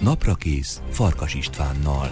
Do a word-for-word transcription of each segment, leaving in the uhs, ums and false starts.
Naprakész Farkas Istvánnal.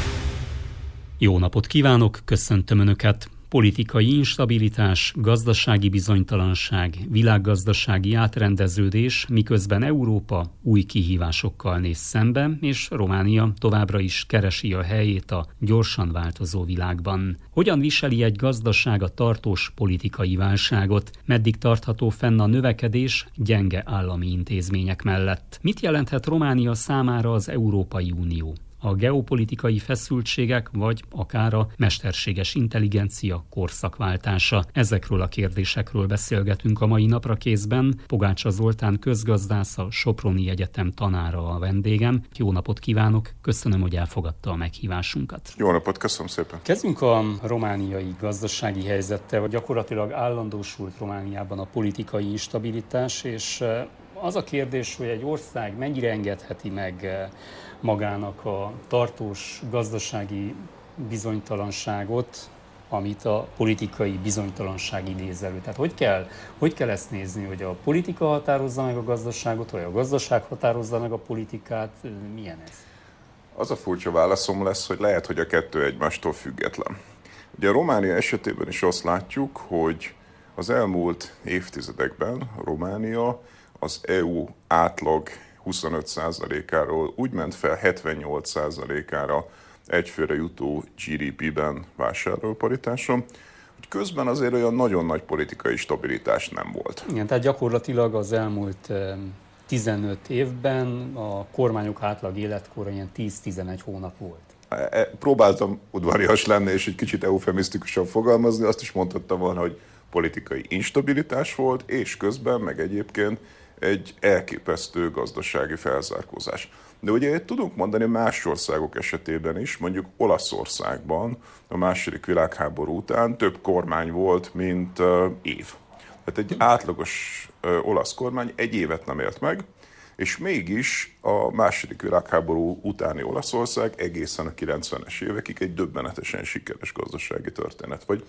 Jó napot kívánok, köszöntöm Önöket! Politikai instabilitás, gazdasági bizonytalanság, világgazdasági átrendeződés, miközben Európa új kihívásokkal néz szembe, és Románia továbbra is keresi a helyét a gyorsan változó világban. Hogyan viseli egy gazdaság a tartós politikai válságot? Meddig tartható fenn a növekedés gyenge állami intézmények mellett? Mit jelenthet Románia számára az Európai Unió? A geopolitikai feszültségek, vagy akár a mesterséges intelligencia korszakváltása. Ezekről a kérdésekről beszélgetünk a mai Naprakészben. Pogácsa Zoltán közgazdász, a Soproni Egyetem tanára a vendégem. Jó napot kívánok, köszönöm, hogy elfogadta a meghívásunkat. Jó napot, köszönöm szépen. Kezdjünk a romániai gazdasági helyzettel. Gyakorlatilag állandósult Romániában a politikai instabilitás, és az a kérdés, hogy egy ország mennyire engedheti meg magának a tartós gazdasági bizonytalanságot, amit a politikai bizonytalanság idéz elő. Tehát hogy kell, hogy kell ezt nézni, hogy a politika határozza meg a gazdaságot, vagy a gazdaság határozza meg a politikát? Milyen ez? Az a furcsa válaszom lesz, hogy lehet, hogy a kettő egymástól független. Ugye a Románia esetében is azt látjuk, hogy az elmúlt évtizedekben Románia az é u átlag huszonöt százalékáról úgy ment fel hetvennyolc százalékára egyfőre jutó gé dé pé-ben vásárlóparitáson, hogy közben azért olyan nagyon nagy politikai stabilitás nem volt. Igen, tehát gyakorlatilag az elmúlt tizenöt évben a kormányok átlag életkora ilyen tíz-tizenegy hónap volt. Próbáltam udvarias lenni és egy kicsit eufemisztikusan fogalmazni, azt is mondhattam volna, hogy politikai instabilitás volt, és közben meg egyébként egy elképesztő gazdasági felzárkózás. De ugye tudunk mondani más országok esetében is, mondjuk Olaszországban a második világháború után több kormány volt, mint uh, év. Tehát egy átlagos uh, olasz kormány egy évet nem élt meg, és mégis a második világháború utáni Olaszország egészen a kilencvenes évekig egy döbbenetesen sikeres gazdasági történet. Vagy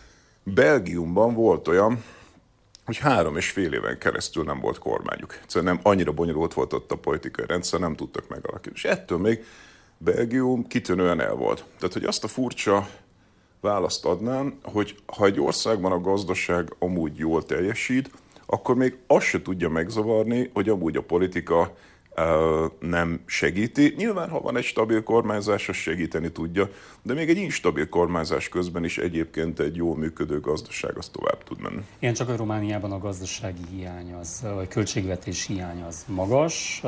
Belgiumban volt olyan, hogy három és fél éven keresztül nem volt kormányuk. Egyszerűen nem annyira bonyolult volt ott a politikai rendszer, nem tudtak megalakítani. És ettől még Belgium kitűnően el volt. Tehát, hogy azt a furcsa választ adnám, hogy ha egy országban a gazdaság amúgy jól teljesít, akkor még azt se tudja megzavarni, hogy amúgy a politika uh, nem segíti. Nyilván, ha van egy stabil kormányzás, az segíteni tudja, de még egy instabil kormányzás közben is egyébként egy jól működő gazdaság az tovább tud menni. Igen, csak a Romániában a gazdasági hiány, az, a költségvetés hiány az magas.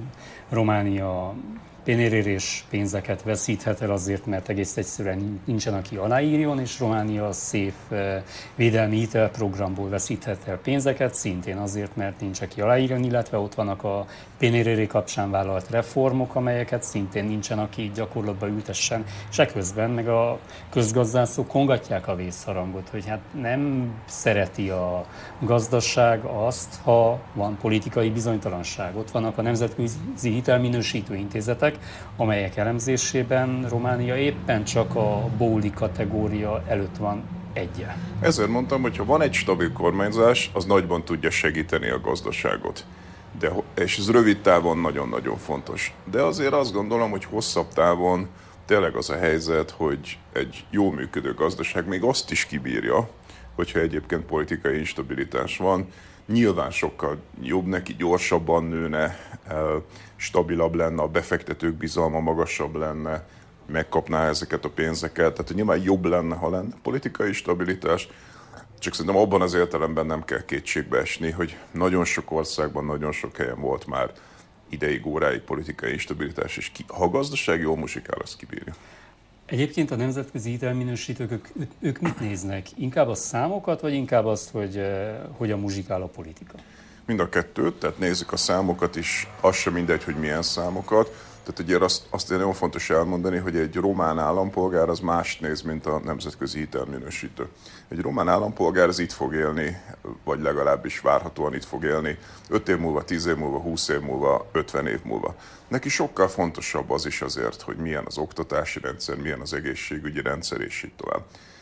Románia pénzérés pénzeket veszíthet el azért, mert egész egyszerűen nincsen, aki aláírjon, és Románia a szép védelmi hitelprogramból veszíthet el pénzeket, szintén azért, mert nincs, aki aláírjon, illetve ott vannak a pénzéré kapcsán vállalt reformok, amelyeket szintén nincsen, aki gyakorlatba ültessen, és eközben meg a közgazdászok kongatják a vészharangot, hogy hát nem szereti a gazdaság azt, ha van politikai bizonytalanság. Ott vannak a nemzetközi hitelminősítő intézetek, amelyek elemzésében Románia éppen csak a Bóli kategória előtt van eggyel. Ezért mondtam, hogy ha van egy stabil kormányzás, az nagyban tudja segíteni a gazdaságot. De, és ez rövid távon nagyon-nagyon fontos. De azért azt gondolom, hogy hosszabb távon tényleg az a helyzet, hogy egy jó működő gazdaság még azt is kibírja, hogyha egyébként politikai instabilitás van. Nyilván sokkal jobb neki, gyorsabban nőne, stabilabb lenne, a befektetők bizalma magasabb lenne, megkapná ezeket a pénzeket. Tehát nyilván jobb lenne, ha lenne politikai stabilitás. Csak szerintem abban az értelemben nem kell kétségbe esni, hogy nagyon sok országban, nagyon sok helyen volt már ideig, óráig politikai instabilitás, és ki, ha a gazdaság jól muzsikál, azt kibírja. Egyébként a nemzetközi hitelminősítők, ők, ők mit néznek? Inkább a számokat, vagy inkább azt, hogy hogyan muzsikál a politika? Mind a kettőt, tehát nézzük a számokat is, az sem mindegy, hogy milyen számokat. Tehát ugye azt, azt nagyon fontos elmondani, hogy egy román állampolgár az mást néz, mint a nemzetközi hitelminősítő. Egy román állampolgár az itt fog élni, vagy legalábbis várhatóan itt fog élni öt év múlva, tíz év múlva, húsz év múlva, ötven év múlva. Neki sokkal fontosabb az is azért, hogy milyen az oktatási rendszer, milyen az egészségügyi rendszer, és így tovább.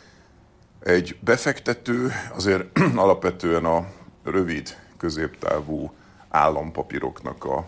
Egy befektető azért alapvetően a rövid, középtávú állampapíroknak a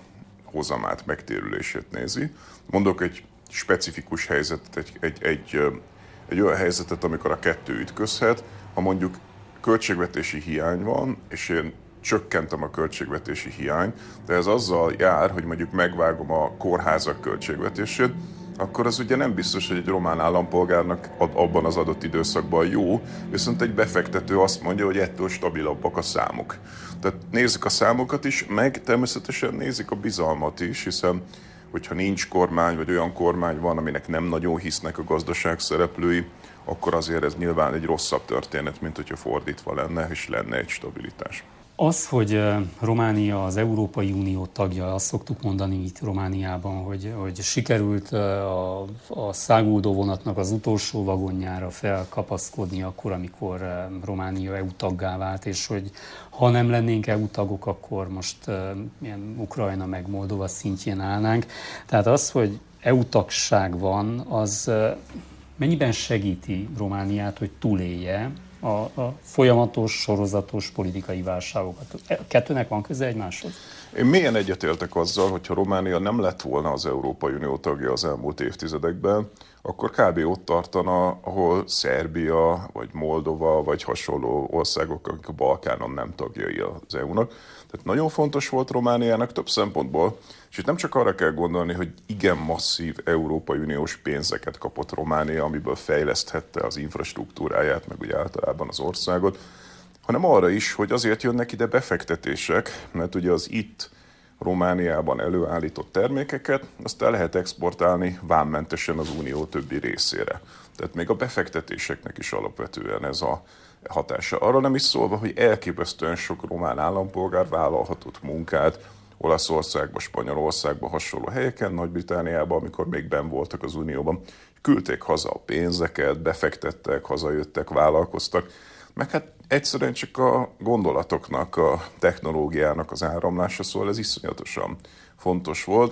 hozamát, megtérülését nézi. Mondok egy specifikus helyzetet, egy, egy, egy, egy olyan helyzetet, amikor a kettő ütközhet, ha mondjuk költségvetési hiány van, és én csökkentem a költségvetési hiányt, de ez azzal jár, hogy mondjuk megvágom a kórházak költségvetését, akkor az ugye nem biztos, hogy egy román állampolgárnak abban az adott időszakban jó, viszont egy befektető azt mondja, hogy ettől stabilabbak a számok. Tehát nézik a számokat is, meg természetesen nézik a bizalmat is, hiszen hogyha nincs kormány, vagy olyan kormány van, aminek nem nagyon hisznek a gazdaság szereplői, akkor azért ez nyilván egy rosszabb történet, mint hogyha fordítva lenne, és lenne egy stabilitás. Az, hogy Románia az Európai Unió tagja, azt szoktuk mondani itt Romániában, hogy, hogy sikerült a, a száguldó vonatnak az utolsó vagonjára felkapaszkodni akkor, amikor Románia é u taggá vált, és hogy ha nem lennénk é u tagok, akkor most ilyen Ukrajna meg Moldova szintjén állnánk. Tehát az, hogy é u tagság van, az mennyiben segíti Romániát, hogy túlélje A, a folyamatos, sorozatos politikai válságokat. A kettőnek van köze egymáshoz? Én mélyen egyetértek azzal, hogyha Románia nem lett volna az Európai Unió tagja az elmúlt évtizedekben, akkor kb. Ott tartana, ahol Szerbia, vagy Moldova, vagy hasonló országok, akik a Balkánon nem tagjai az é u-nak. Tehát nagyon fontos volt Romániának több szempontból, és itt nem csak arra kell gondolni, hogy igen masszív Európai Uniós pénzeket kapott Románia, amiből fejleszthette az infrastruktúráját, meg úgy általában az országot, hanem arra is, hogy azért jönnek ide befektetések, mert ugye az itt Romániában előállított termékeket, azt el lehet exportálni vámmentesen az unió többi részére. Tehát még a befektetéseknek is alapvetően ez a hatása. Arra nem is szólva, hogy elképesztően sok román állampolgár vállalhatott munkát Olaszországban, Spanyolországban, hasonló helyeken, Nagy-Britanniában, amikor még benn voltak az Unióban. Küldték haza a pénzeket, befektettek, hazajöttek, vállalkoztak, meg hát egyszerűen csak a gondolatoknak, a technológiának az áramlása, szóval ez iszonyatosan fontos volt.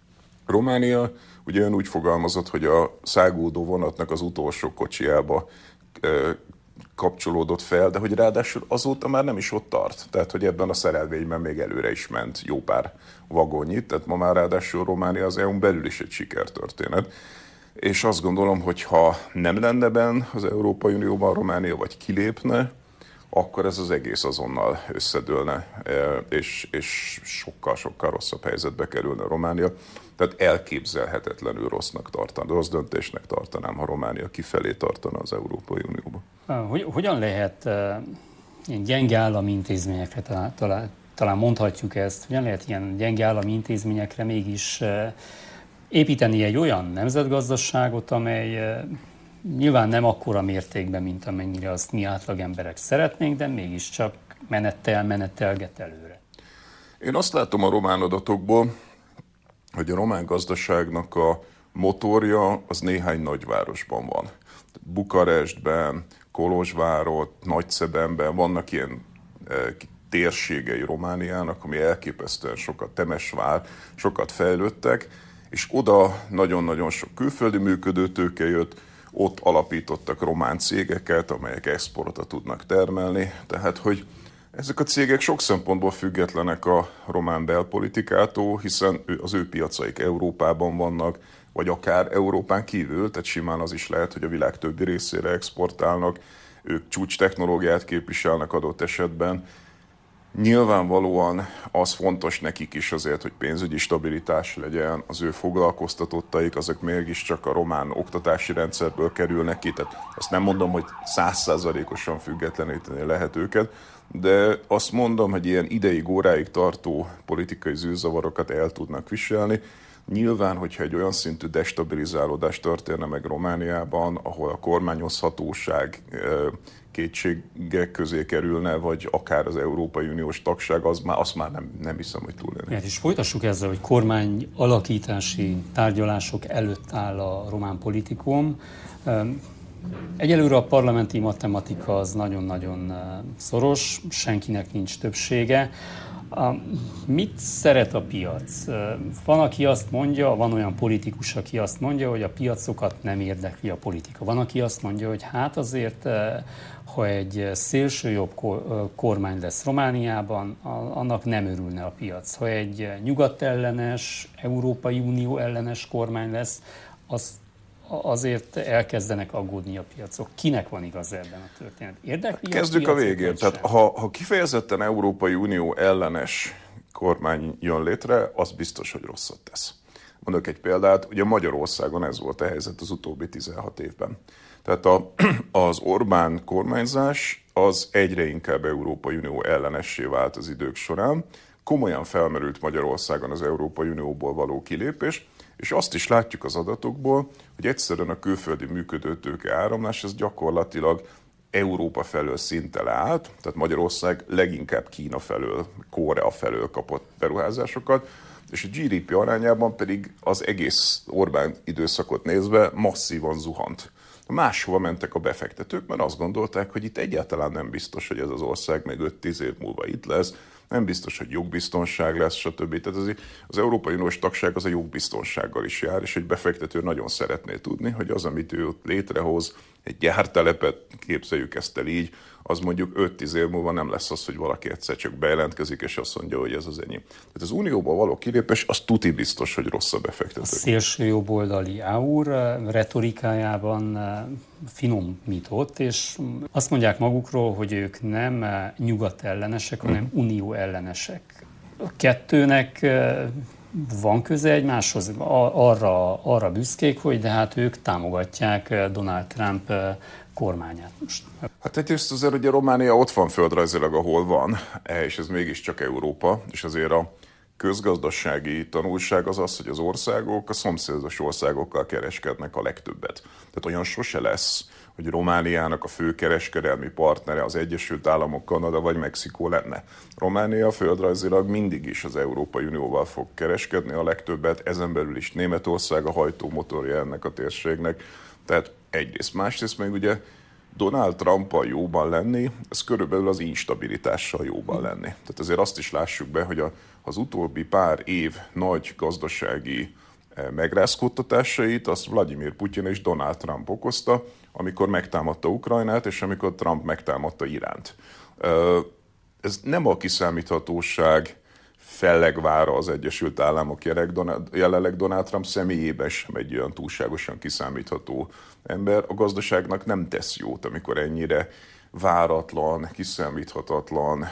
Románia ugye ön úgy fogalmazott, hogy a száguldó vonatnak az utolsó kocsijába kapcsolódott fel, de hogy ráadásul azóta már nem is ott tart. Tehát, hogy ebben a szerelvényben még előre is ment jó pár vagonnyi, tehát ma már ráadásul Románia az é u-n belül is egy sikertörténet. És azt gondolom, hogy ha nem lenne benn az Európai Unióban Románia, vagy kilépne, akkor ez az egész azonnal összedőlne, és, és sokkal-sokkal rosszabb helyzetbe kerülne Románia. Tehát elképzelhetetlenül rossznak tartanám, rossz döntésnek tartanám, ha Románia kifelé tartana az Európai Unióba. Hogy, hogyan lehet ilyen gyenge állami intézményekre, talán, talán, talán mondhatjuk ezt, hogyan lehet ilyen gyenge állami intézményekre mégis építeni egy olyan nemzetgazdaságot, amely nyilván nem akkora mértékben, mint amennyire azt mi átlag emberek szeretnénk, de mégiscsak menettel, menettelget előre. Én azt látom a román adatokból, hogy a román gazdaságnak a motorja az néhány nagyvárosban van. Bukarestben, Kolozsvárot, Nagyszebenben vannak ilyen e, térségei Romániának, ami elképesztően sokat, Temesvár, sokat fejlődtek, és oda nagyon-nagyon sok külföldi működőtőke jött, ott alapítottak román cégeket, amelyek exportra tudnak termelni. Tehát, hogy ezek a cégek sok szempontból függetlenek a román belpolitikától, hiszen az ő piacaik Európában vannak, vagy akár Európán kívül, tehát simán az is lehet, hogy a világ többi részére exportálnak, ők csúcs technológiát képviselnek adott esetben. Nyilvánvalóan az fontos nekik is azért, hogy pénzügyi stabilitás legyen, az ő foglalkoztatottaik, azok mégiscsak a román oktatási rendszerből kerülnek ki, tehát azt nem mondom, hogy száz százalékosan függetleníteni lehet őket, de azt mondom, hogy ilyen ideig, óráig tartó politikai zűrzavarokat el tudnak viselni. Nyilván, hogyha egy olyan szintű destabilizálódás történne meg Romániában, ahol a kormányozhatóság kétségek közé kerülne, vagy akár az Európai Uniós tagság, az már, azt már nem, nem hiszem, hogy túlélni. Hát és folytassuk ezzel, hogy kormány alakítási tárgyalások előtt áll a román politikum. Egyelőre a parlamenti matematika az nagyon-nagyon szoros, senkinek nincs többsége. A, mit szeret a piac? Van, aki azt mondja, van olyan politikus, aki azt mondja, hogy a piacokat nem érdekli a politika. Van, aki azt mondja, hogy hát azért, ha egy szélsőjobb kormány lesz Romániában, annak nem örülne a piac. Ha egy nyugatellenes, Európai Unió ellenes kormány lesz, az azért elkezdenek aggódni a piacok. Kinek van igaz ebben a történet? Érdekli Kezdjük a, a végén. Tehát ha, ha kifejezetten Európai Unió ellenes kormány jön létre, az biztos, hogy rosszat tesz. Mondok egy példát, ugye Magyarországon ez volt a helyzet az utóbbi tizenhat évben. Tehát a, az Orbán kormányzás az egyre inkább Európai Unió ellenessé vált az idők során. Komolyan felmerült Magyarországon az Európai Unióból való kilépés, és azt is látjuk az adatokból, hogy egyszerűen a külföldi működőtőke áramlás az gyakorlatilag Európa felől szinte leállt, tehát Magyarország leginkább Kína felől, Korea felől kapott beruházásokat, és a gé dé pé arányában pedig az egész Orbán időszakot nézve masszívan zuhant. Máshova mentek a befektetők, mert azt gondolták, hogy itt egyáltalán nem biztos, hogy ez az ország meg öt-tíz év múlva itt lesz, nem biztos, hogy jogbiztonság lesz, stb. Tehát az, az Európai Uniós tagság az a jogbiztonsággal is jár, és egy befektető nagyon szeretné tudni, hogy az, amit ő ott létrehoz, egy gyártelepet, képzeljük ezt el így, az mondjuk öt-tíz év múlva nem lesz az, hogy valaki egyszer csak bejelentkezik, és azt mondja, hogy ez az enyém. Tehát az Unióból való kilépés, az tuti biztos, hogy rossz a befektető. A szélső jobboldali áur retorikájában finomított, és azt mondják magukról, hogy ők nem nyugatellenesek, hanem unió ellenesek. A kettőnek van köze egymáshoz, arra, arra büszkék, hogy de hát ők támogatják Donald Trump kormányát most. Hát egyrészt azért ugye Románia ott van földrajzilag, ahol van, és ez mégiscsak Európa, és azért a közgazdasági tanulság az az, hogy az országok a szomszédos országokkal kereskednek a legtöbbet. Tehát olyan sose lesz, hogy Romániának a fő kereskedelmi partnere az Egyesült Államok, Kanada vagy Mexikó lenne. Románia földrajzilag mindig is az Európai Unióval fog kereskedni a legtöbbet, ezen belül is Németország a hajtómotorja ennek a térségnek. Tehát egyrészt, másrészt még ugye Donald Trumpal jóban lenni, ez körülbelül az instabilitással jóban lenni. Tehát azért azt is lássuk be, hogy a, az utóbbi pár év nagy gazdasági megrázkódtatásait azt Vladimir Putyin és Donald Trump okozta, amikor megtámadta Ukrajnát, és amikor Trump megtámadta Iránt. Ez nem a kiszámíthatóság fellegvára az Egyesült Államok jelenleg Donald Trump személyében sem egy olyan túlságosan kiszámítható ember. A gazdaságnak nem tesz jót, amikor ennyire váratlan, kiszámíthatatlan,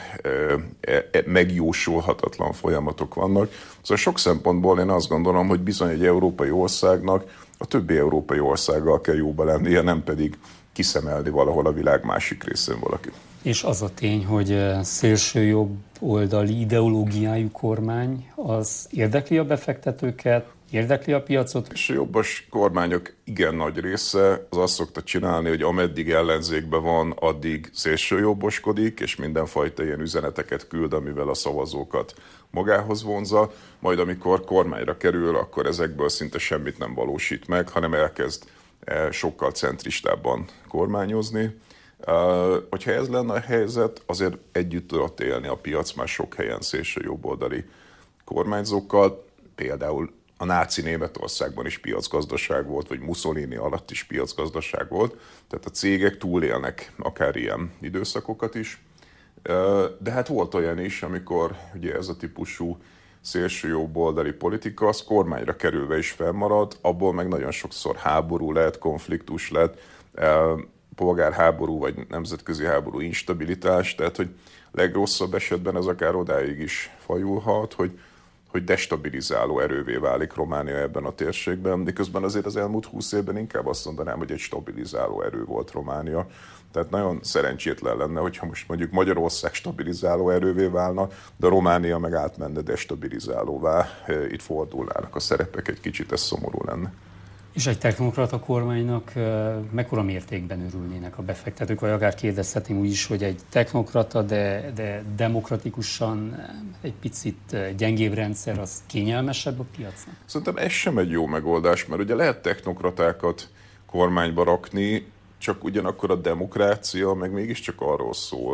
megjósolhatatlan folyamatok vannak. Szóval sok szempontból én azt gondolom, hogy bizony egy európai országnak a többi európai országgal kell jóba lennie, nem pedig kiszemelni valahol a világ másik részén valakit. És az a tény, hogy szélső jobb oldali ideológiájú kormány, az érdekli a befektetőket, érdekli a piacot? És a jobbos kormányok igen nagy része az azt szokta csinálni, hogy ameddig ellenzékben van, addig szélsőjobboskodik, és mindenfajta ilyen üzeneteket küld, amivel a szavazókat magához vonza, majd amikor kormányra kerül, akkor ezekből szinte semmit nem valósít meg, hanem elkezd sokkal centristábban kormányozni. Uh, hogyha ez lenne a helyzet, azért együtt tudott élni a piac már sok helyen szélső jobboldali kormányzókkal, például a náci Németországban is piacgazdaság volt, vagy Mussolini alatt is piacgazdaság volt, tehát a cégek túlélnek akár ilyen időszakokat is. Uh, de hát volt olyan is, amikor ugye ez a típusú szélső jobboldali politika, az kormányra kerülve is fennmarad, abból meg nagyon sokszor háború lett, konfliktus lett, uh, polgárháború vagy nemzetközi háború instabilitás, tehát hogy legrosszabb esetben ez akár odáig is fajulhat, hogy, hogy destabilizáló erővé válik Románia ebben a térségben, de közben azért az elmúlt húsz évben inkább azt mondanám, hogy egy stabilizáló erő volt Románia. Tehát nagyon szerencsétlen lenne, hogyha most mondjuk Magyarország stabilizáló erővé válna, de Románia meg átmenne destabilizálóvá, itt fordulnának a szerepek, egy kicsit ez szomorú lenne. És egy technokrata kormánynak mekkora mértékben örülnének a befektetők, vagy akár kérdezhetném úgy is, hogy egy technokrata, de, de demokratikusan egy picit gyengébb rendszer, az kényelmesebb a piacnak? Szerintem ez sem egy jó megoldás, mert ugye lehet technokratákat kormányba rakni, csak ugyanakkor a demokrácia meg mégiscsak arról szól,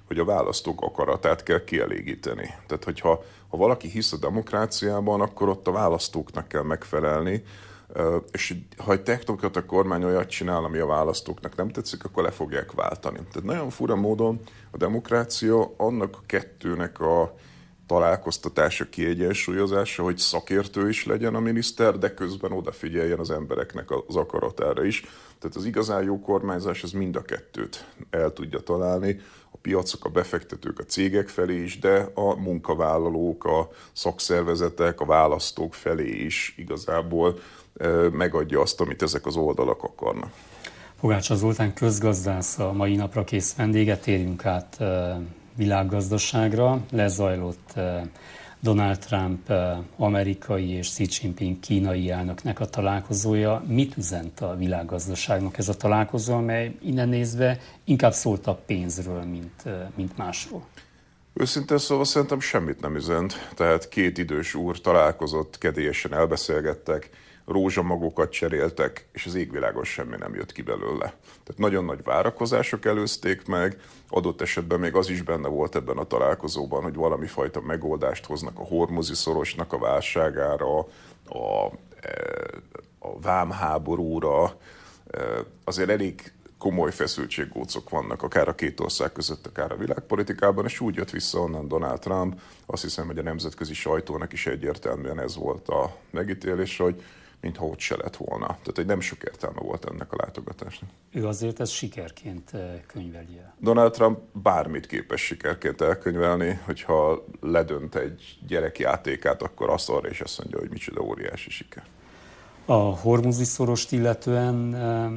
hogy a választók akaratát kell kielégíteni. Tehát, hogyha ha valaki hisz a demokráciában, akkor ott a választóknak kell megfelelni, és ha egy technokrata kormány olyat csinál, ami a választóknak nem tetszik, akkor le fogják váltani. Tehát nagyon fura módon a demokrácia annak a kettőnek a találkoztatása, kiegyensúlyozása, hogy szakértő is legyen a miniszter, de közben odafigyeljen az embereknek az akaratára is. Tehát az igazán jó kormányzás az mind a kettőt el tudja találni. A piacok, a befektetők, a cégek felé is, de a munkavállalók, a szakszervezetek, a választók felé is igazából megadja azt, amit ezek az oldalak akarnak. Pogácsa Zoltán közgazdász a mai napra kész vendége, térjünk át világgazdaságra. Lezajlott Donald Trump amerikai és Xi Jinping kínai elnöknek a találkozója. Mit üzent a világgazdaságnak ez a találkozó, amely innen nézve inkább szólt a pénzről, mint, mint másról? Őszintén szóval szerintem semmit nem üzent. Tehát két idős úr találkozott, kedélyesen elbeszélgettek, rózsamagokat cseréltek, és az égvilágon semmi nem jött ki belőle. Tehát nagyon nagy várakozások előzték meg, adott esetben még az is benne volt ebben a találkozóban, hogy valami fajta megoldást hoznak a hormuzi szorosnak a válságára, a, a vámháborúra. Azért elég komoly feszültséggócok vannak, akár a két ország között, akár a világpolitikában, és úgy jött vissza onnan Donald Trump. Azt hiszem, hogy a nemzetközi sajtónak is egyértelműen ez volt a megítélés, hogy mintha ott se lett volna. Tehát egy nem sok értelme volt ennek a látogatásnak. Ő azért ezt sikerként könyveli el. Donald Trump bármit képes sikerként elkönyvelni, hogyha ledönt egy gyerekjátékát, akkor azt arra is azt mondja, hogy micsoda óriási siker. A hormuzi szorost illetően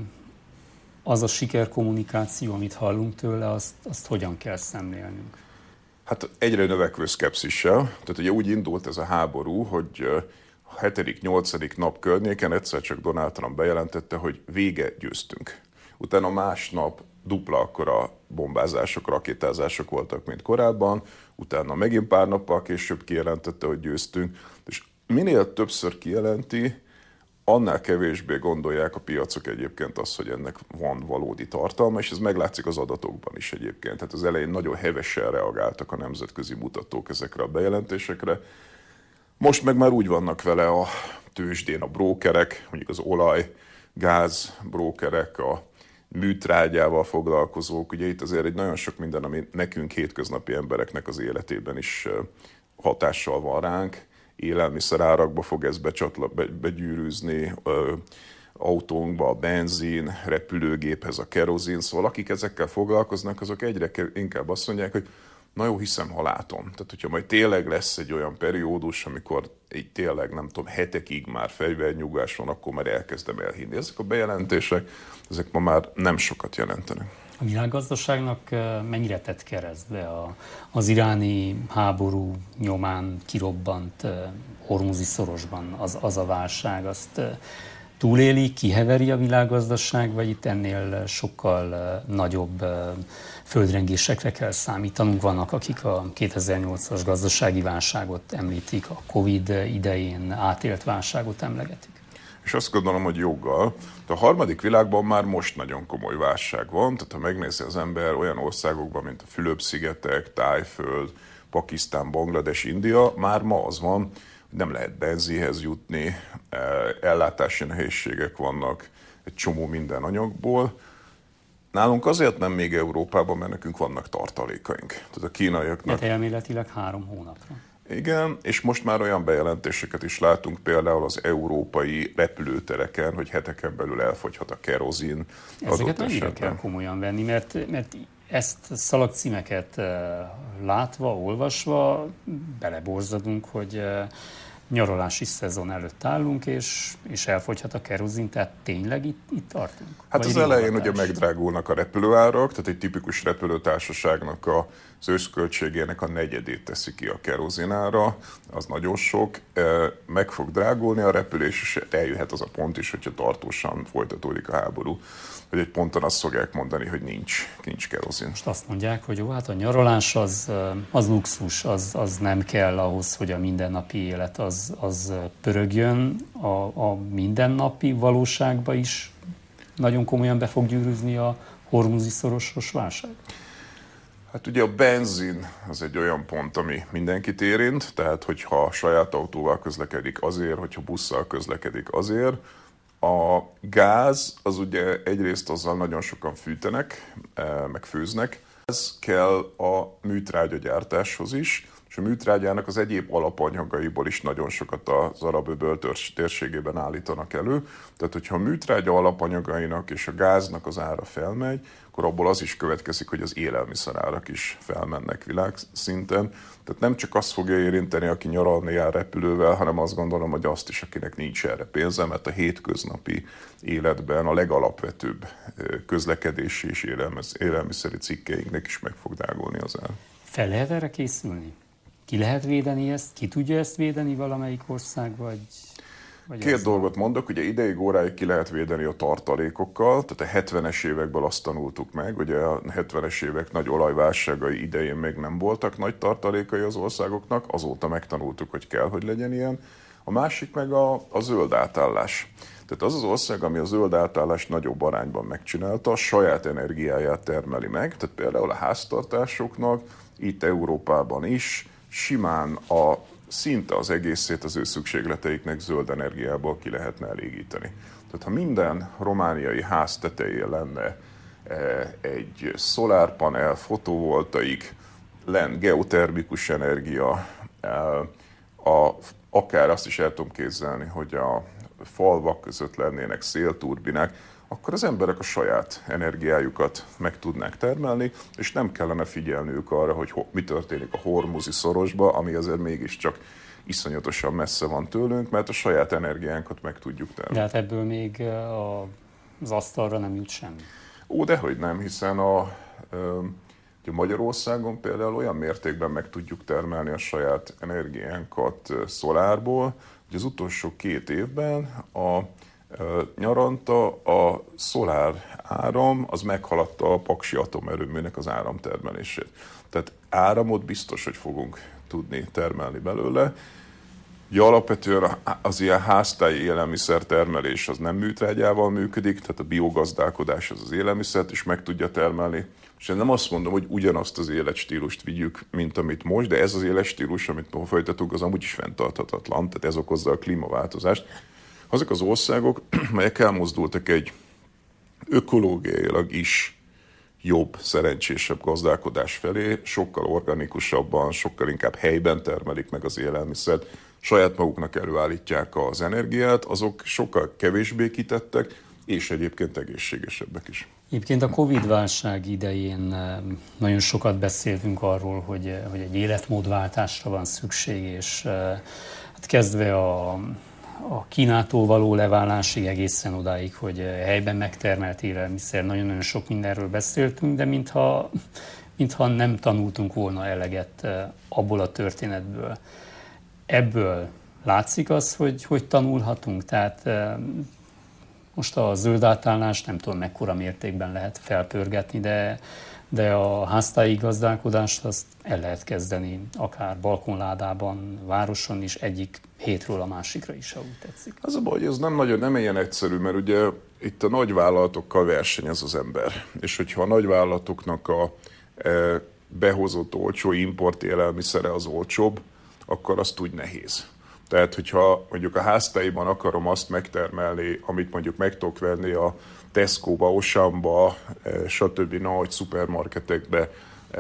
az a sikerkommunikáció, amit hallunk tőle, azt, azt hogyan kell szemlélnünk? Hát egyre növekvő szkepszissel. Tehát ugye úgy indult ez a háború, hogy a hetedik, nyolcadik nap környéken egyszer csak Donald Trump bejelentette, hogy vége, győztünk. Utána másnap dupla akkora bombázások, rakétázások voltak, mint korábban, utána megint pár nappal később kijelentette, hogy győztünk. És minél többször kijelenti, annál kevésbé gondolják a piacok egyébként azt, hogy ennek van valódi tartalma, és ez meglátszik az adatokban is egyébként. Tehát az elején nagyon hevesen reagáltak a nemzetközi mutatók ezekre a bejelentésekre. Most meg már úgy vannak vele a tőzsdén a brókerek, mondjuk az olaj, gáz brókerek, a műtrágyával foglalkozók. Ugye itt azért egy nagyon sok minden, ami nekünk hétköznapi embereknek az életében is hatással van ránk. Élelmiszerárakba fog ez becsatla, be, begyűrűzni, ö, autónkba a benzin, repülőgéphez a kerozin, szóval akik ezekkel foglalkoznak, azok egyre inkább azt mondják, hogy na jó, hiszem, ha látom. Tehát, hogyha majd tényleg lesz egy olyan periódus, amikor így tényleg, nem tudom, hetekig már fegyvernyugvás van, akkor már elkezdem elhinni. Ezek a bejelentések, ezek ma már nem sokat jelentenek. A világgazdaságnak mennyire tett keresztbe a, az iráni háború nyomán kirobbant hormuzi szorosban az, az a válság? Azt túléli, kiheveri a világgazdaság, vagy itt ennél sokkal nagyobb földrengésekre kell számítanunk? Vannak, akik a kétezer-nyolcas gazdasági válságot említik, a Covid idején átélt válságot emlegetik. És azt gondolom, hogy joggal. A harmadik világban már most nagyon komoly válság van, tehát ha megnézi az ember olyan országokban, mint a Fülöp-szigetek, Tájföld, Pakisztán, Banglades, India, már ma az van, hogy nem lehet benzinhez jutni, ellátási nehézségek vannak egy csomó minden anyagból. Nálunk azért nem még Európában, mert nekünk vannak tartalékaink. Tehát a kínaiaknak... Tehát elméletileg három hónapra. Igen, és most már olyan bejelentéseket is látunk például az európai repülőtereken, hogy heteken belül elfogyhat a kerozin. Ezeket mennyire kell komolyan venni, mert, mert ezt szalagcímeket látva, olvasva beleborzadunk, hogy nyaralási szezon előtt állunk, és, és elfogyhat a kerozin, tehát tényleg itt, itt tartunk? Hát az elején ugye megdrágulnak a repülőárak, tehát egy tipikus repülőtársaságnak az összköltségének a negyedét teszi ki a kerozinára, az nagyon sok, meg fog drágulni a repülés, és eljöhet az a pont is, hogyha tartósan folytatódik a háború, hogy egy ponton azt fogják mondani, hogy nincs, nincs kerozin. Most azt mondják, hogy jó, hát a nyaralás az, az luxus, az, az nem kell ahhoz, hogy a mindennapi élet az, az pörögjön, a, a mindennapi valóságba is nagyon komolyan be fog gyűrűzni a hormuzi szorosos válság? Hát ugye a benzin az egy olyan pont, ami mindenkit érint, tehát hogyha saját autóval közlekedik azért, hogyha busszal közlekedik azért. A gáz az ugye egyrészt azzal nagyon sokan fűtenek, meg főznek. Ez kell a műtrágyagyártáshoz is, és a műtrágyának az egyéb alapanyagaiból is nagyon sokat az Arab-öböl térségében állítanak elő. Tehát, hogyha a műtrágya alapanyagainak és a gáznak az ára felmegy, akkor abból az is következik, hogy az élelmiszerárak is felmennek világszinten. Tehát nem csak azt fogja érinteni, aki nyaralni jár repülővel, hanem azt gondolom, hogy azt is, akinek nincs erre pénze, mert a hétköznapi életben a legalapvetőbb közlekedési és élelmiszeri cikkeinknek is meg fog drágulni az ár. Fel lehet erre készülni? Ki lehet védeni ezt? Ki tudja ezt védeni valamelyik ország, vagy... vagy Két dolgot mondok, ugye ideig óráig ki lehet védeni a tartalékokkal, tehát a hetvenes évekből azt tanultuk meg, ugye a hetvenes évek nagy olajválságai idején még nem voltak nagy tartalékai az országoknak, azóta megtanultuk, hogy kell, hogy legyen ilyen. A másik meg a, a zöld átállás. Tehát az az ország, ami a zöld átállást nagyobb arányban megcsinálta, a saját energiáját termeli meg, tehát például a háztartásoknak, itt Európában is, simán a, szinte az egészét az ő szükségleteiknek zöld energiából ki lehetne elégíteni. Tehát ha minden romániai ház tetején lenne egy szolárpanel, fotovoltaik, lenne geotermikus energia, a, akár azt is el tudom képzelni, hogy a falvak között lennének szélturbinák, akkor az emberek a saját energiájukat meg tudnák termelni, és nem kellene figyelniük arra, hogy mi történik a Hormuzi szorosba, ami azért mégiscsak iszonyatosan messze van tőlünk, mert a saját energiánkat meg tudjuk termelni. De hát ebből még az asztalra nem jut semmi. Ó, dehogy nem, hiszen a, a Magyarországon például olyan mértékben meg tudjuk termelni a saját energiánkat szolárból, hogy az utolsó két évben a nyaranta a szolár áram az meghaladta a Paksi atomerőműnek az áramtermelését. Tehát áramot biztos, hogy fogunk tudni termelni belőle. Ugye alapvetően az ilyen háztáji élelmiszertermelés az nem műtrágyával működik, tehát a biogazdálkodás az az élelmiszert is meg tudja termelni. És nem azt mondom, hogy ugyanazt az életstílust vigyük, mint amit most, de ez az életstílus, amit folytatunk, az amúgy is fenntarthatatlan, tehát ez okozza a klímaváltozást. Azok az országok, melyek elmozdultak egy ökológiailag is jobb, szerencsésebb gazdálkodás felé, sokkal organikusabban, sokkal inkább helyben termelik meg az élelmiszert, saját maguknak előállítják az energiát, azok sokkal kevésbé kitettek, és egyébként egészségesebbek is. Egyébként a Covid-válság idején nagyon sokat beszéltünk arról, hogy, hogy egy életmódváltásra van szükség, és hát kezdve a, a Kínától való leválásig egészen odáig, hogy helyben megtermelt élelmiszer, nagyon-nagyon sok mindenről beszéltünk, de mintha, mintha nem tanultunk volna eleget abból a történetből. Ebből látszik az, hogy, hogy tanulhatunk, tehát most a zöld átállást nem tudom mekkora mértékben lehet felpörgetni, de, de a háztáji gazdálkodást azt el lehet kezdeni, akár balkonládában, városon is, egyik hétről a másikra is, ha úgy tetszik. Az a baj, hogy ez nem nagyon, nem ilyen egyszerű, mert ugye itt a nagyvállalatokkal versenyez az ember. És hogyha a nagyvállalatoknak a e, behozott olcsó import élelmiszere az olcsóbb, akkor azt úgy nehéz. Tehát, hogyha mondjuk a háztáiban akarom azt megtermelni, amit mondjuk meg tudok venni a Tesco-ba, Auchanba, stb. Nagy szupermarketekbe,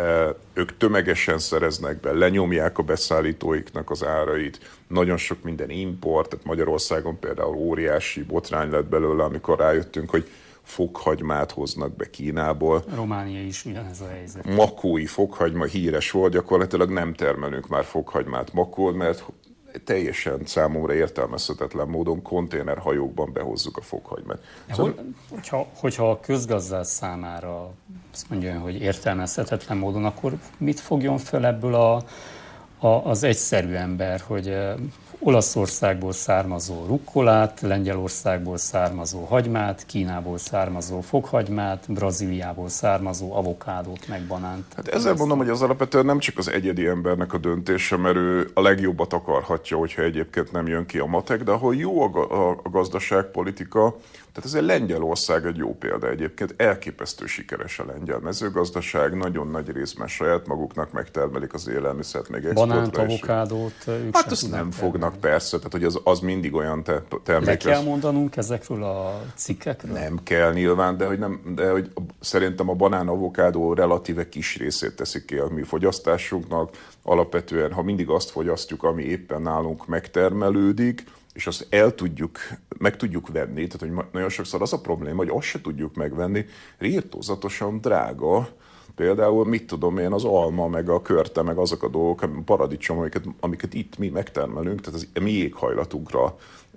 ők tömegesen szereznek be, lenyomják a beszállítóiknak az árait, nagyon sok minden import, tehát Magyarországon például óriási botrány lett belőle, amikor rájöttünk, hogy fokhagymát hoznak be Kínából. Románia is ugyanez a helyzet. Makói fokhagyma híres volt, gyakorlatilag nem termelünk már fokhagymát Makón, mert teljesen számomra értelmezhetetlen módon konténerhajókban behozzuk a fokhagymát. Szóval... Hogyha, hogyha a közgazdász számára azt mondja, hogy értelmezhetetlen módon, akkor mit fogjon fel ebből a, a, az egyszerű ember, hogy Olaszországból származó rukkolát, Lengyelországból származó hagymát, Kínából származó fokhagymát, Brazíliából származó avokádót, meg banánt. Hát ezzel mondom, hogy az alapvetően nem csak az egyedi embernek a döntése, mert ő a legjobbat akarhatja, hogyha egyébként nem jön ki a matek, de ahol jó a, a gazdaságpolitika, tehát ez egy Lengyelország egy jó példa egyébként, elképesztő sikeres a lengyel mezőgazdaság, nagyon nagy részben saját maguknak megtermelik az élelmiszert, még exportra. Banánt, avokádót ők hát azt nem fognak, persze, tehát hogy az, az mindig olyan te, termék. Le kell mondanunk ezekről a cikkekről? Nem kell nyilván, de hogy, nem, de hogy szerintem a banán, avokádó relatíve kis részét teszik ki a mi fogyasztásunknak. Alapvetően, ha mindig azt fogyasztjuk, ami éppen nálunk megtermelődik, és azt el tudjuk, meg tudjuk venni, tehát hogy nagyon sokszor az a probléma, hogy azt se tudjuk megvenni, írtózatosan drága. Például, mit tudom én, az alma, meg a körte, meg azok a dolgok, a paradicsom, amiket, amiket itt mi megtermelünk, tehát az mi éghajlatunkra,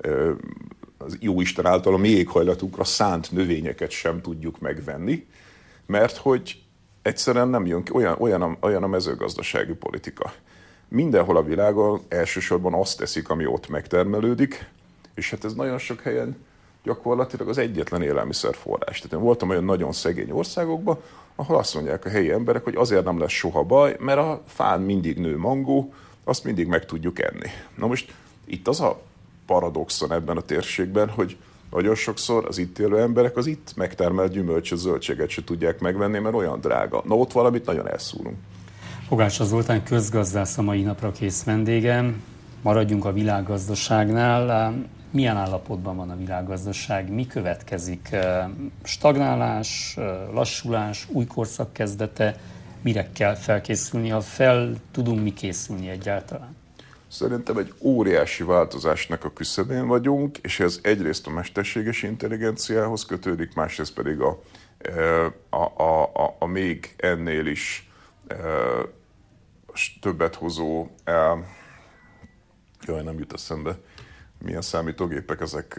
az Jóisten által a mi éghajlatunkra szánt növényeket sem tudjuk megvenni, mert hogy egyszerűen nem jön ki, olyan, olyan, a, olyan a mezőgazdasági politika. Mindenhol a világon elsősorban azt teszik, ami ott megtermelődik, és hát ez nagyon sok helyen gyakorlatilag az egyetlen élelmiszerforrás. Tehát én voltam olyan nagyon szegény országokban, ahol azt mondják a helyi emberek, hogy azért nem lesz soha baj, mert a fán mindig nő mangó, azt mindig meg tudjuk enni. Na most itt az a paradoxon ebben a térségben, hogy nagyon sokszor az itt élő emberek az itt megtermelt gyümölcsöt, zöldséget se tudják megvenni, mert olyan drága. Na ott valamit nagyon elszúrunk. Pogácsa Zoltán közgazdász a mai napra kész vendégem. Maradjunk a világgazdaságnál. Milyen állapotban van a világgazdaság? Mi következik? Stagnálás, lassulás, új korszak kezdete? Mire kell felkészülni? Ha fel tudunk mi készülni egyáltalán? Szerintem egy óriási változásnak a küszöbén vagyunk, és ez egyrészt a mesterséges intelligenciához kötődik, másrészt pedig a, a, a, a, a még ennél is többet hozó, jaj, nem jut eszembe, milyen számítógépek ezek?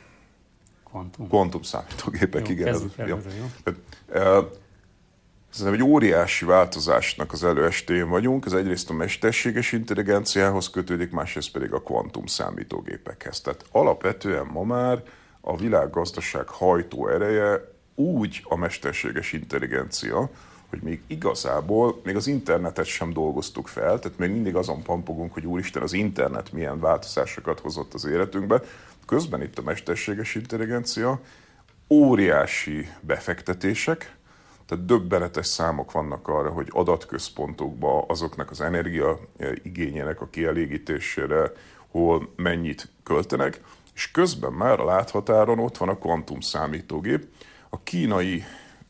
Kvantum. Kvantum számítógépek, jó, igen. Ez, el, ja. jó. Szerintem egy óriási változásnak az előestén vagyunk, ez egyrészt a mesterséges intelligenciához kötődik, másrészt pedig a kvantum számítógépekhez. Tehát alapvetően ma már a világgazdaság hajtó ereje úgy a mesterséges intelligencia, hogy még igazából még az internetet sem dolgoztuk fel, tehát még mindig azon pampogunk, hogy úristen, az internet milyen változásokat hozott az életünkbe. Közben itt a mesterséges intelligencia, óriási befektetések, tehát döbbenetes számok vannak arra, hogy adatközpontokba azoknak az energia igényének a kielégítésére hol mennyit költenek, és közben már a láthatáron ott van a kvantum számítógép. A kínai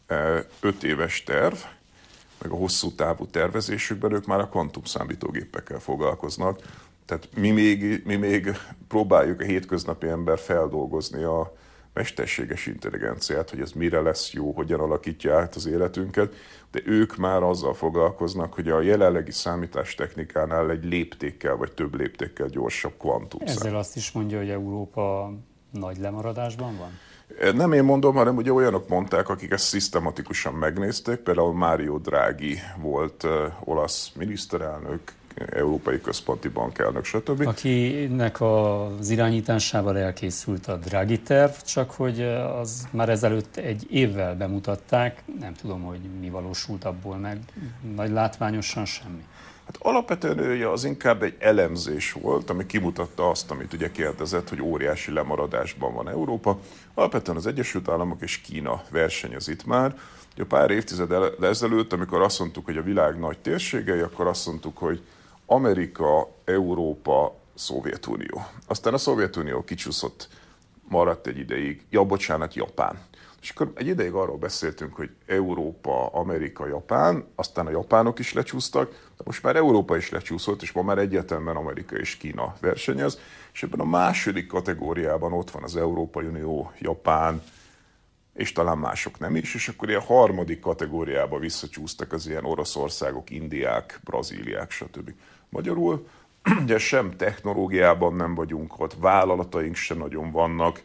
öt éves terv, meg a hosszú távú tervezésükben ők már a kvantum számítógépekkel foglalkoznak. Tehát mi még, mi még próbáljuk a hétköznapi ember feldolgozni a mesterséges intelligenciát, hogy ez mire lesz jó, hogyan alakítja át az életünket, de ők már azzal foglalkoznak, hogy a jelenlegi számítástechnikánál egy léptékkel vagy több léptékkel gyorsabb kvantum. Ezzel azt is mondja, hogy Európa nagy lemaradásban van? Nem én mondom, hanem ugye olyanok mondták, akik ezt szisztematikusan megnézték, például Mario Draghi volt uh, olasz miniszterelnök, Európai Központi Bankelnök, stb. Akinek az irányításával elkészült a Draghi terv, csak hogy az már ezelőtt egy évvel bemutatták, nem tudom, hogy mi valósult abból meg, nagy látványosan semmi. Hát alapvetően az inkább egy elemzés volt, ami kimutatta azt, amit ugye kérdezett, hogy óriási lemaradásban van Európa. Alapvetően az Egyesült Államok és Kína versenyez itt már. Ugye pár évtizeddel ezelőtt, amikor azt mondtuk, hogy a világ nagy térségei, akkor azt mondtuk, hogy Amerika, Európa, Szovjetunió. Aztán a Szovjetunió kicsúszott, maradt egy ideig, ja, bocsánat, Japán. És akkor egy ideig arról beszéltünk, hogy Európa, Amerika, Japán, aztán a japánok is lecsúsztak, de most már Európa is lecsúszott, és ma már egyértelműen Amerika és Kína versenyez, és ebben a második kategóriában ott van az Európai Unió, Japán, és talán mások nem is, és akkor ilyen harmadik kategóriába visszacsúsztak az ilyen Oroszországok, Indiák, Brazíliák, stb. Magyarul ugye sem technológiában nem vagyunk ott, vállalataink sem nagyon vannak.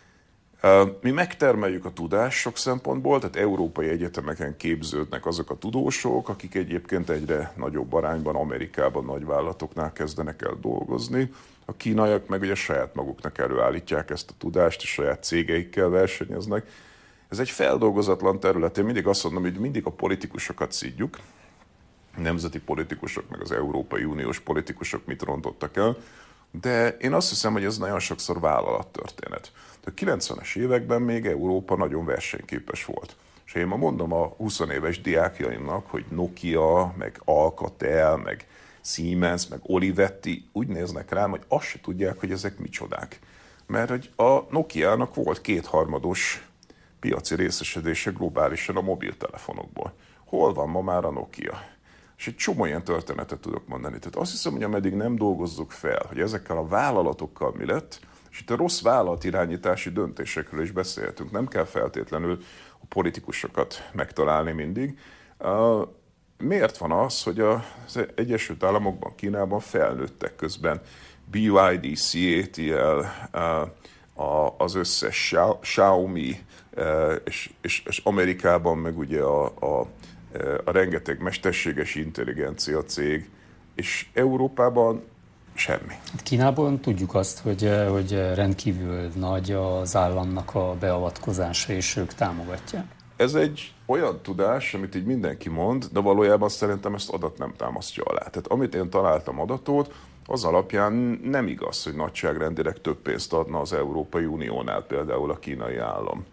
Mi megtermeljük a tudást sok szempontból, tehát európai egyetemeken képződnek azok a tudósok, akik egyébként egyre nagyobb arányban Amerikában nagyvállalatoknál kezdenek el dolgozni. A kínaiak meg ugye saját maguknak előállítják ezt a tudást, és saját cégeikkel versenyeznek. Ez egy feldolgozatlan terület. Én mindig azt mondom, hogy mindig a politikusokat szidjuk, nemzeti politikusok, meg az Európai Uniós politikusok mit rontottak el, de én azt hiszem, hogy ez nagyon sokszor vállalattörténet. A kilencvenes években még Európa nagyon versenyképes volt. És én ma mondom a húsz éves diákjaimnak, hogy Nokia, meg Alcatel, meg Siemens, meg Olivetti úgy néznek rám, hogy azt se tudják, hogy ezek micsodák. Mert hogy a Nokiának volt kétharmados piaci részesedése globálisan a mobiltelefonokból. Hol van ma már a Nokia? És egy csomó ilyen történetet tudok mondani. Tehát azt hiszem, hogy ameddig nem dolgozzuk fel, hogy ezekkel a vállalatokkal mi lett, és itt a rossz vállalatirányítási döntésekről is beszélhetünk. Nem kell feltétlenül a politikusokat megtalálni mindig. Uh, miért van az, hogy az Egyesült Államokban, Kínában felnőttek közben bé y dé, cé á té el, uh, az összes Xiaomi, uh, és, és, és Amerikában meg ugye a, a, a rengeteg mesterséges intelligencia cég, és Európában semmi. Kínában tudjuk azt, hogy, hogy rendkívül nagy az államnak a beavatkozása, és ők támogatják. Ez egy olyan tudás, amit így mindenki mond, de valójában szerintem ezt adat nem támasztja alá. Tehát amit én találtam adatot, az alapján nem igaz, hogy nagyságrendileg több pénzt adna az Európai Uniónál például a kínai állam.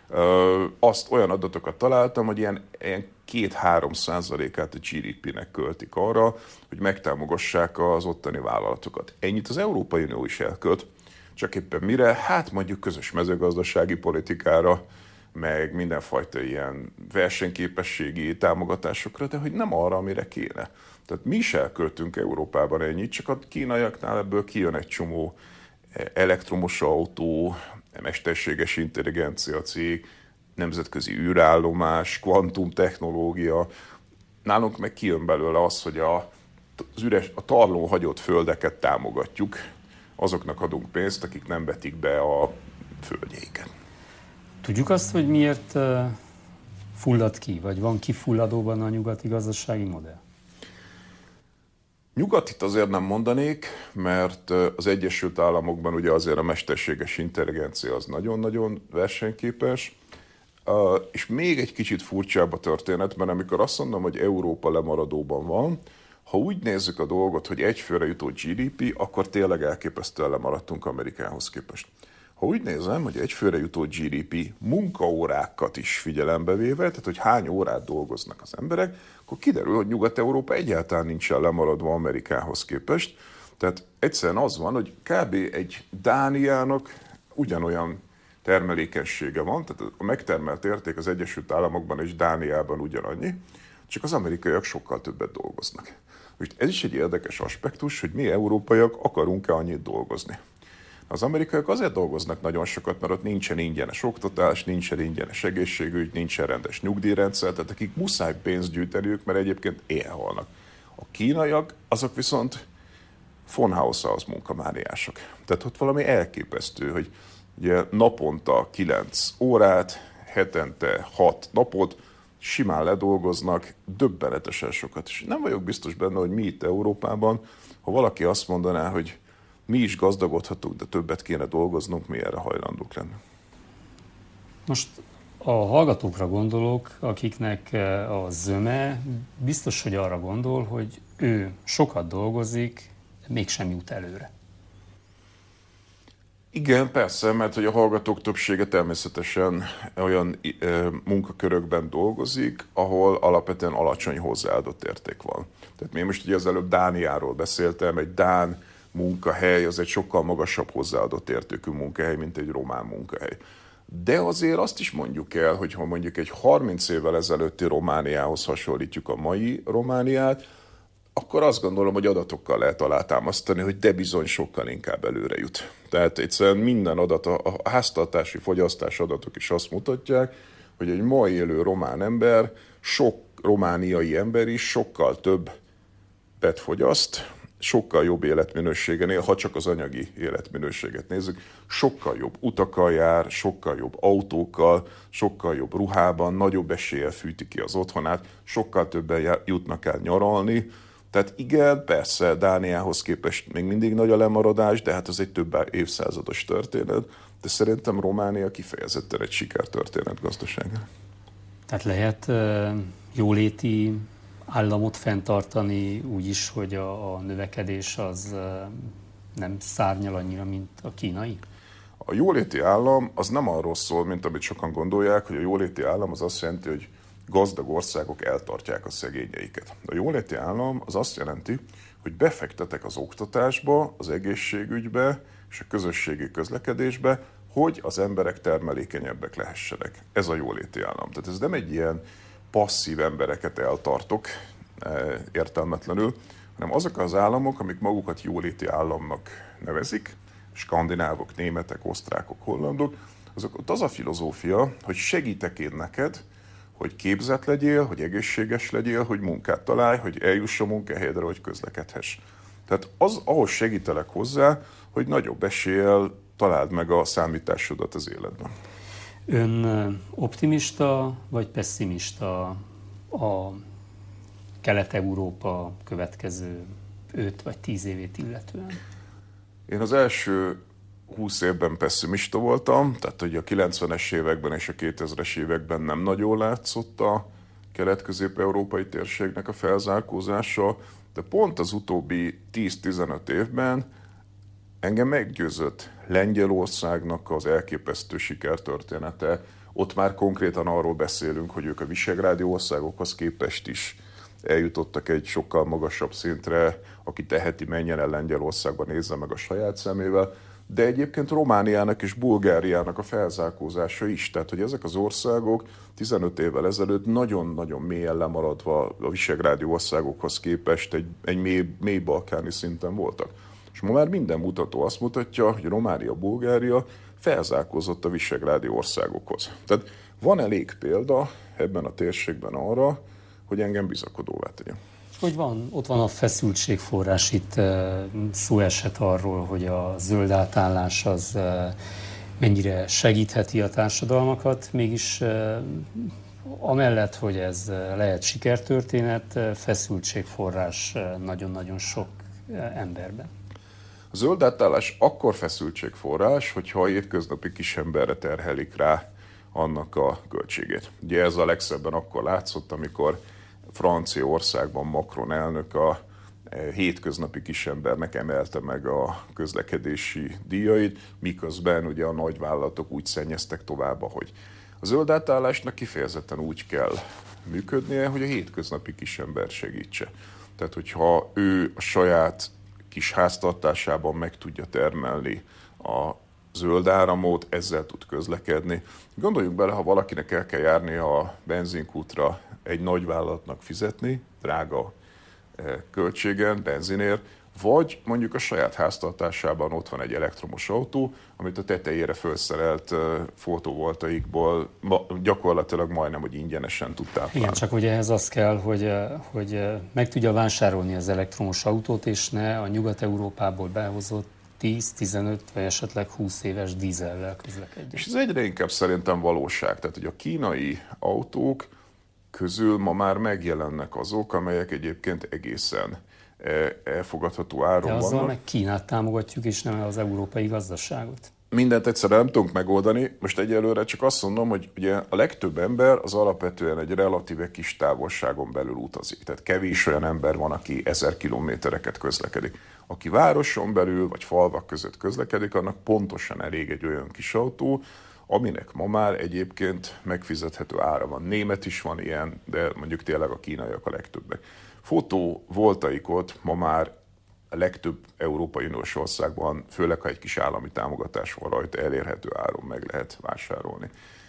Azt olyan adatokat találtam, hogy ilyen, ilyen két-három százalékát a gé dé pének költik arra, hogy megtámogassák az ottani vállalatokat. Ennyit az Európai Unió is elkölt, csak éppen mire? Hát mondjuk közös mezőgazdasági politikára, meg mindenfajta ilyen versenyképességi támogatásokra, de hogy nem arra, amire kéne. Tehát mi is elköltünk Európában ennyit, csak a kínaiaknál ebből kijön egy csomó elektromos autó, mesterséges intelligencia cég, nemzetközi űrállomás, kvantumtechnológia. Nálunk meg kijön belőle az, hogy a, az üres, a tarlón hagyott földeket támogatjuk, azoknak adunk pénzt, akik nem vetik be a földjeiket. Tudjuk azt, hogy miért fullad ki, vagy van kifulladóban a nyugati gazdasági modell? Nyugatit azért nem mondanék, mert az Egyesült Államokban ugye azért a mesterséges intelligencia az nagyon-nagyon versenyképes, és még egy kicsit furcsább a történet, mert amikor azt mondom, hogy Európa lemaradóban van, ha úgy nézzük a dolgot, hogy egyfőre jutó gé dé pé, akkor tényleg elképesztően lemaradtunk Amerikához képest. Ha úgy nézem, hogy egyfőre jutó gé dé pé munkaórákat is figyelembe véve, tehát hogy hány órát dolgoznak az emberek, akkor kiderül, hogy Nyugat-Európa egyáltalán nincsen lemaradva Amerikához képest. Tehát egyszerűen az van, hogy kb. Egy Dániának ugyanolyan termelékenysége van, tehát a megtermelt érték az Egyesült Államokban és Dániában ugyanannyi, csak az amerikaiak sokkal többet dolgoznak. Most ez is egy érdekes aspektus, hogy mi európaiak akarunk-e annyit dolgozni. Az amerikaiak azért dolgoznak nagyon sokat, mert ott nincsen ingyenes oktatás, nincsen ingyenes egészségügy, nincsen rendes nyugdíjrendszer, tehát akik muszáj pénzt gyűjteniük, mert egyébként éhhalnak. A kínaiak, azok viszont von Haus-house munkamániások. Tehát ott valami elképesztő, hogy ugye naponta kilenc órát, hetente hat napot simán ledolgoznak, döbbenetesen sokat. És nem vagyok biztos benne, hogy mi itt Európában, ha valaki azt mondaná, hogy mi is gazdagodhatunk, de többet kéne dolgoznunk, mi erre hajlandók lenni. Most a hallgatókra gondolok, akiknek a zöme biztos, hogy arra gondol, hogy ő sokat dolgozik, de mégsem jut előre. Igen, persze, mert hogy a hallgatók többsége természetesen olyan e, munkakörökben dolgozik, ahol alapvetően alacsony hozzáadott érték van. Tehát én most ugye az előbb Dániáról beszéltem, egy dán munkahely az egy sokkal magasabb hozzáadott értékű munkahely, mint egy román munkahely. De azért azt is mondjuk el, hogy ha mondjuk egy harminc évvel ezelőtti Romániához hasonlítjuk a mai Romániát, akkor azt gondolom, hogy adatokkal lehet alátámasztani, hogy de bizony sokkal inkább előre jut. Tehát egyszerűen minden adat, a háztartási fogyasztás adatok is azt mutatják, hogy egy ma élő román ember, sok romániai ember is sokkal többet fogyaszt, sokkal jobb életminőségen él, ha csak az anyagi életminőséget nézzük, sokkal jobb utakkal jár, sokkal jobb autókkal, sokkal jobb ruhában, nagyobb eséllyel fűti ki az otthonát, sokkal többen jutnak el nyaralni. Tehát igen, persze Dániához képest még mindig nagy a lemaradás, de hát az egy több évszázados történet, de szerintem Románia kifejezetten egy sikertörténet gazdasága. Tehát lehet uh, jóléti államot fenntartani úgy is, hogy a, a növekedés az uh, nem szárnyal annyira, mint a kínai? A jóléti állam az nem arról szól, mint amit sokan gondolják, hogy a jóléti állam az azt jelenti, hogy gazdag országok eltartják a szegényeiket. A jóléti állam az azt jelenti, hogy befektetek az oktatásba, az egészségügybe és a közösségi közlekedésbe, hogy az emberek termelékenyebbek lehessenek. Ez a jóléti állam. Tehát ez nem egy ilyen passzív embereket eltartok értelmetlenül, hanem azok az államok, amik magukat jóléti államnak nevezik, skandinávok, németek, osztrákok, hollandok, azok ott az a filozófia, hogy segítek én neked, hogy képzett legyél, hogy egészséges legyél, hogy munkát találj, hogy eljuss a munkahelyedre, hogy közlekedhess. Tehát az, ahhoz segítelek hozzá, hogy nagyobb eséllyel találd meg a számításodat az életben. Ön optimista vagy pesszimista a Kelet-Európa következő öt vagy tíz évét illetően? Én az első húsz évben pesszimista voltam, tehát hogy a kilencvenes években és a kétezres években nem nagyon látszott a kelet-közép-európai térségnek a felzárkózása, de pont az utóbbi tíz-tizenöt évben engem meggyőzött Lengyelországnak az elképesztő sikertörténete. Ott már konkrétan arról beszélünk, hogy ők a visegrádi országokhoz képest is eljutottak egy sokkal magasabb szintre, aki teheti, menjen el Lengyelországba, nézze meg a saját szemével, de egyébként Romániának és Bulgáriának a felzárkózása is. Tehát, hogy ezek az országok tizenöt évvel ezelőtt nagyon-nagyon mélyen lemaradva a visegrádi országokhoz képest egy, egy mély, mély balkáni szinten voltak. És ma már minden mutató azt mutatja, hogy Románia, Bulgária felzárkózott a visegrádi országokhoz. Tehát van elég példa ebben a térségben arra, hogy engem bizakodóvá tegyen. Hogy van, ott van a feszültségforrás, itt szó esett arról, hogy a zöld átállás az mennyire segítheti a társadalmakat, mégis amellett, hogy ez lehet sikertörténet, feszültségforrás nagyon-nagyon sok emberben. A zöld átállás akkor feszültségforrás, hogyha a hétköznapi kisemberre terhelik rá annak a költségét. Ugye ez a legszebben akkor látszott, amikor Franciaországban Macron elnök a hétköznapi kisembernek emelte meg a közlekedési díjait, miközben ugye a nagyvállalatok úgy szennyeztek tovább, hogy a zöld átállásnak kifejezetten úgy kell működnie, hogy a hétköznapi kisember segítse. Tehát, hogyha ő a saját kis háztartásában meg tudja termelni a zöld áramot, ezzel tud közlekedni. Gondoljunk bele, ha valakinek el kell járni a benzinkútra egy nagyvállalatnak fizetni, drága költségen, benzinért, vagy mondjuk a saját háztartásában ott van egy elektromos autó, amit a tetejére felszerelt fotovoltaikból gyakorlatilag majdnem, hogy ingyenesen tud táplálni. Igen, csak ugye ehhez az kell, hogy, hogy meg tudja vásárolni az elektromos autót, és ne a Nyugat-Európából behozott tíz-tizenöt vagy esetleg húsz éves dízellel közlekedjen. És ez egyre inkább szerintem valóság. Tehát, hogy a kínai autók közül ma már megjelennek azok, amelyek egyébként egészen elfogadható áron vannak. De azzal meg Kínát támogatjuk, és nem az európai gazdaságot. Mindent egyszerűen nem tudunk megoldani. Most egyelőre csak azt mondom, hogy ugye a legtöbb ember az alapvetően egy relatíve kis távolságon belül utazik. Tehát kevés olyan ember van, aki ezer kilométereket közlekedik. Aki városon belül vagy falvak között közlekedik, annak pontosan elég egy olyan kis autó, aminek ma már egyébként megfizethető ára van. Német is van ilyen, de mondjuk tényleg a kínaiak a legtöbbek. Fotovoltaikot ma már a legtöbb Európai Uniós országban, főleg ha egy kis állami támogatás van rajta, elérhető áron meg lehet vásárolni.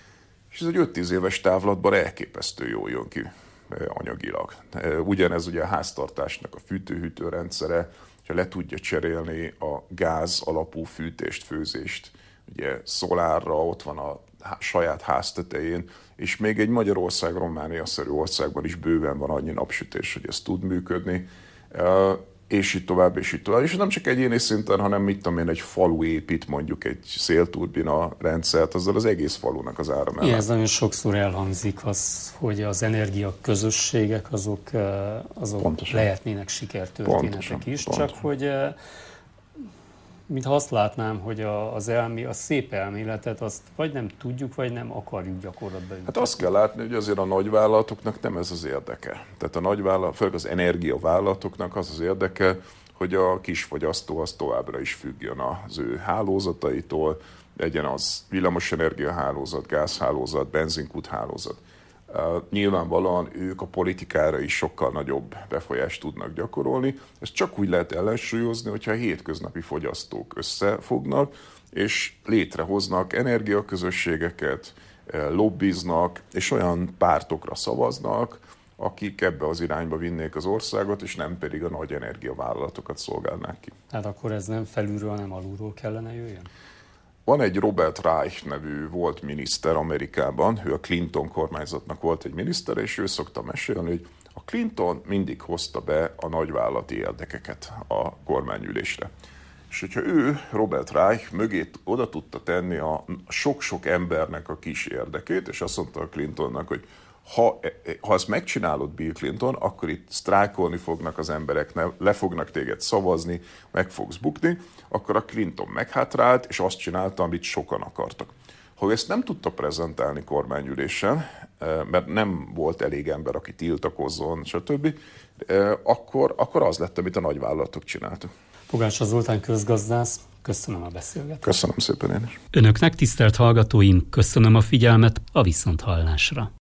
És ez egy öt-tíz éves távlatban elképesztő jól jön ki anyagilag. Ugyanez ugye a háztartásnak a fűtő-hűtő rendszere, ha le tudja cserélni a gáz alapú fűtést, főzést, ugye szolárra, ott van a saját ház tetején, és még egy Magyarország, Románia-szerű országban is bőven van annyi napsütés, hogy ez tud működni. és így tovább, és így tovább. És nem csak egyéni szinten, hanem mit tudom én, egy falu épít mondjuk egy szélturbina rendszert, azzal az egész falunak az áram ellát. Ez nagyon sokszor elhangzik az, hogy az energiaközösségek azok, azok lehetnének sikertörténetek pontosan, is, pontosan. Csak hogy mintha azt látnám, hogy az elmé, a szép elméletet azt vagy nem tudjuk, vagy nem akarjuk gyakorlatba ültetni. Hát azt kell látni, hogy azért a nagyvállalatoknak nem ez az érdeke. Tehát a nagyvállalat, főleg az energiavállalatoknak az az érdeke, hogy a kisfogyasztó az továbbra is függjön az ő hálózataitól, legyen az villamosenergia hálózat, gázhálózat, benzinkút hálózat. Uh, nyilvánvalóan ők a politikára is sokkal nagyobb befolyást tudnak gyakorolni. Ezt csak úgy lehet ellensúlyozni, hogyha a hétköznapi fogyasztók összefognak, és létrehoznak energiaközösségeket, lobbiznak, és olyan pártokra szavaznak, akik ebbe az irányba vinnék az országot, és nem pedig a nagy energiavállalatokat szolgálnák ki. Tehát akkor ez nem felülről, hanem alulról kellene jöjjön? Van egy Robert Reich nevű volt miniszter Amerikában, ő a Clinton kormányzatnak volt egy miniszter, és ő szokta mesélni, hogy a Clinton mindig hozta be a nagyvállalati érdekeket a kormányülésre. És hogyha ő, Robert Reich, mögé oda tudta tenni a sok-sok embernek a kis érdekét, és azt mondta a Clintonnak, hogy ha, ha ezt megcsinálod, Bill Clinton, akkor itt sztrájkolni fognak az emberek, le fognak téged szavazni, meg fogsz bukni, akkor a Clinton meghátrált, és azt csinálta, amit sokan akartak. Ha ezt nem tudta prezentálni kormányülésen, mert nem volt elég ember, aki tiltakozzon, stb., akkor, akkor az lett, amit a nagyvállalatok csináltak. Pogácsa Zoltán közgazdász, köszönöm a beszélgetést. Köszönöm szépen én is. Önöknek, tisztelt hallgatóim, köszönöm a figyelmet, a viszonthallásra.